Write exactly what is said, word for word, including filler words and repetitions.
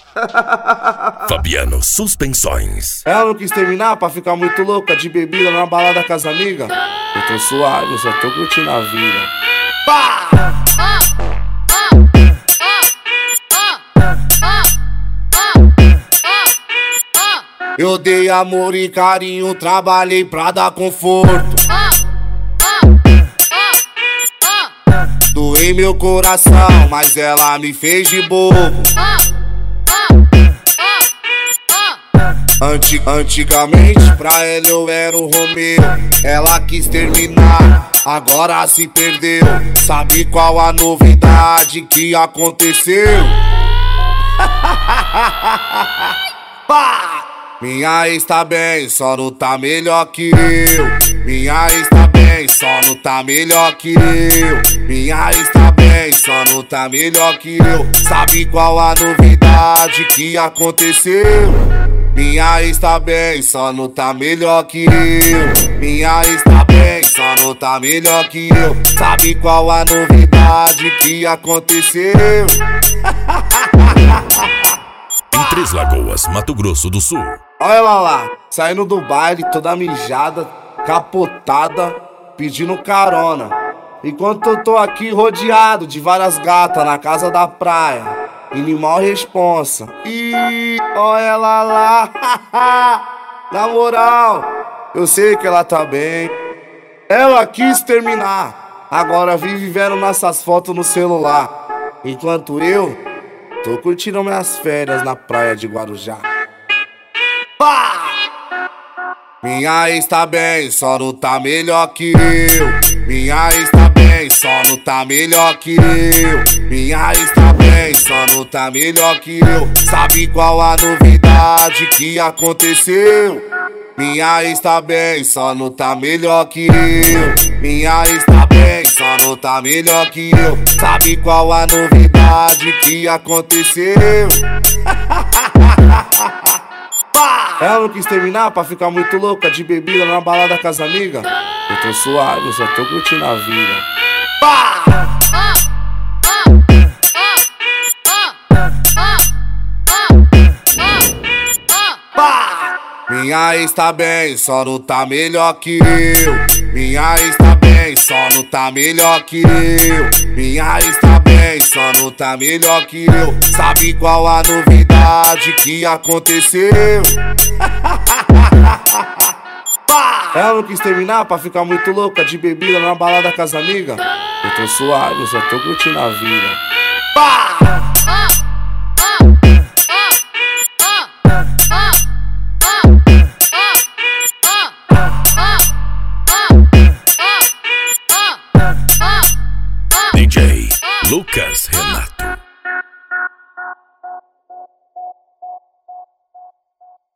Fabiano Suspensões. Ela não quis terminar pra ficar muito louca de bebida na balada com as amigas. Eu tô suave, eu só tô curtindo a vida. Pá! Eu dei amor e carinho, trabalhei pra dar conforto. Doei meu coração, mas ela me fez de bobo. Antig Antigamente pra ela eu era o Romeu. Ela quis terminar, agora se perdeu. Sabe qual a novidade que aconteceu? Pá! Minha ex tá bem, só não tá melhor que eu. Minha ex tá bem, só não tá melhor que eu. Minha ex tá bem, só não tá melhor que eu. Sabe qual a novidade que aconteceu? Minha ex tá bem, só não tá melhor que eu. Minha ex tá bem, só não tá melhor que eu. Sabe qual a novidade que aconteceu? Em Três Lagoas, Mato Grosso do Sul. Olha ela lá, saindo do baile, toda mijada, capotada, pedindo carona. Enquanto eu tô aqui rodeado de várias gatas na casa da praia, animal responsa. Ih, olha ela lá, na moral, eu sei que ela tá bem. Ela quis terminar, agora vive vendo nossas fotos no celular. Enquanto eu tô curtindo minhas férias na praia de Guarujá. Pá! Minha ex tá bem, só não tá melhor que eu. Minha ex tá bem, só não tá melhor que eu. Minha ex tá bem, só não tá melhor que eu. Sabe qual a novidade que aconteceu? Minha ex tá bem, só não tá melhor que eu. Minha ex tá bem, só não tá melhor que eu. Sabe qual a novidade que aconteceu? Ela não quis terminar pra ficar muito louca de bebida na balada com as amigas. Eu tô suave, eu só tô curtindo a vida. Pá! Pá! Minha ex tá bem, só não tá melhor que eu. Minha ex tá bem, só não tá melhor que eu. Minha ex tá bem, só não tá melhor que eu. Sabe qual a novidade que aconteceu? Ela não quis terminar pra ficar muito louca de bebida na balada com as amigas. Eu tô suave, eu só tô curtindo a vida. Pá!